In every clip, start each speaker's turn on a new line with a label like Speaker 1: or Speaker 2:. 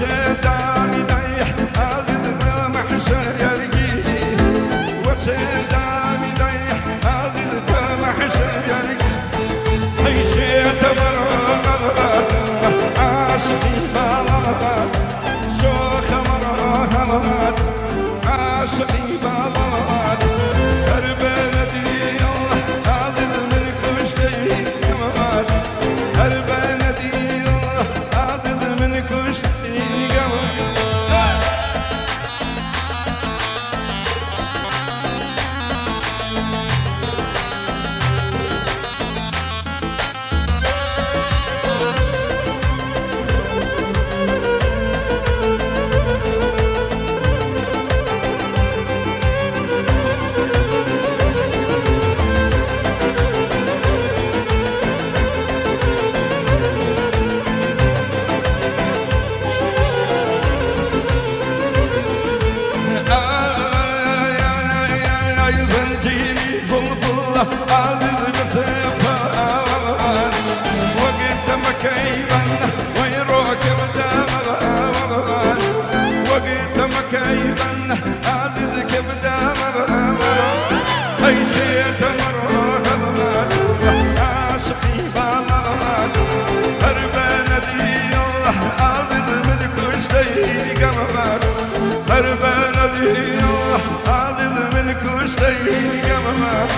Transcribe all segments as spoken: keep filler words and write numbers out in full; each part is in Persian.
Speaker 1: وتدامي ضيح عزيز محشر يرقي وتدامي ضيح عزيز محشر يرقي عيشت مرغبات عاشقي بالغبات شوخ مرغبات عاشقي بالغبات هرب ندي الله عزيز من كشتي قمات هرب ندي الله عزيز من كشتي قمات عزيز بسفان وقت مكيبا ويروك بدام وقت مكيبا عزيز كبدام عيشت مرغبات عاشقي بالغبات هرب ندي الله عزيز من كشتي قمات هرب ندي الله عزيز من كشتي قمات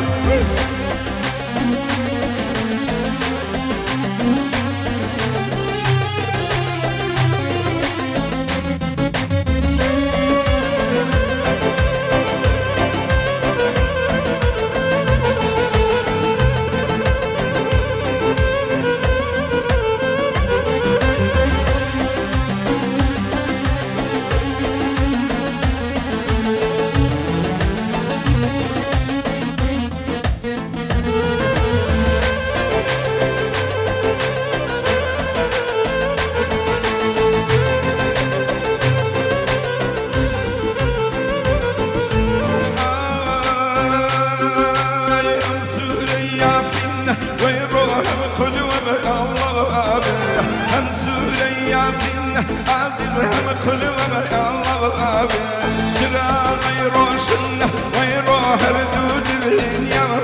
Speaker 1: عزيزهم قلوب الله بابي ترى غيروشنا ويروح ردود الدنيا